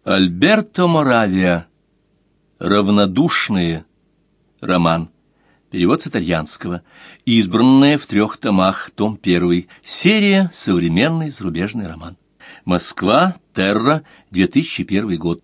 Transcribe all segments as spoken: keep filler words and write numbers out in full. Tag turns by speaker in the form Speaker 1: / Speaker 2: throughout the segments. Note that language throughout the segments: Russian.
Speaker 1: Альберто Моравия. «Равнодушные». Роман. Перевод с итальянского. Избранное в трех томах. Том первый. Серия «Современный зарубежный роман». Москва. Терра. две тысячи первый год.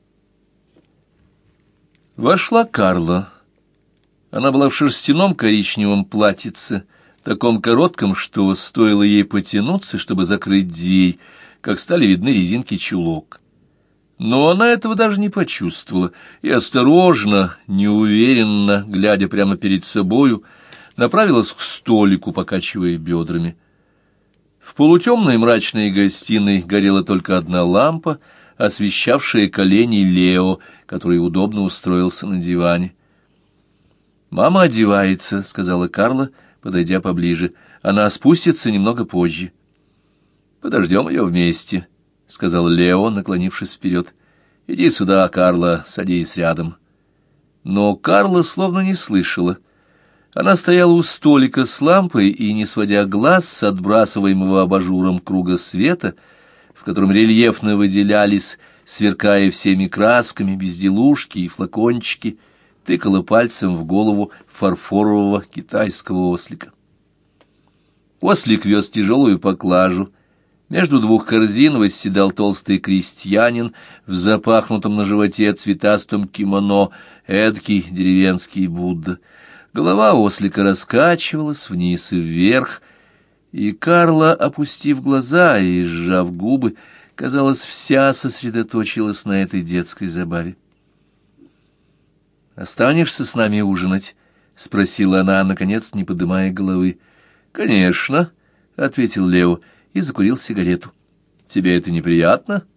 Speaker 1: Вошла Карла. Она была в шерстяном коричневом платьице, таком коротком, что стоило ей потянуться, чтобы закрыть дверь, как стали видны резинки чулок. Но она этого даже не почувствовала и осторожно, неуверенно, глядя прямо перед собою, направилась к столику, покачивая бедрами. В полутемной мрачной гостиной горела только одна лампа, освещавшая колени Лео, который удобно устроился на диване. «Мама одевается», — сказала Карла, подойдя поближе. «Она спустится немного позже». «Подождем ее вместе», — сказал Лео, наклонившись вперед. «Иди сюда, Карла, садись рядом». Но Карла словно не слышала. Она стояла у столика с лампой и, не сводя глаз с отбрасываемого абажуром круга света, в котором рельефно выделялись, сверкая всеми красками, безделушки и флакончики, тыкала пальцем в голову фарфорового китайского ослика. Ослик вез тяжелую поклажу. Между двух корзин восседал толстый крестьянин в запахнутом на животе цветастом кимоно, эдакий деревенский Будда. Голова ослика раскачивалась вниз и вверх, и Карла, опустив глаза и сжав губы, казалось, вся сосредоточилась на этой детской забаве. «Останешься с нами ужинать?» — спросила она, наконец, не поднимая головы. «Конечно», — ответил Лео и закурил сигарету. «Тебе это неприятно?»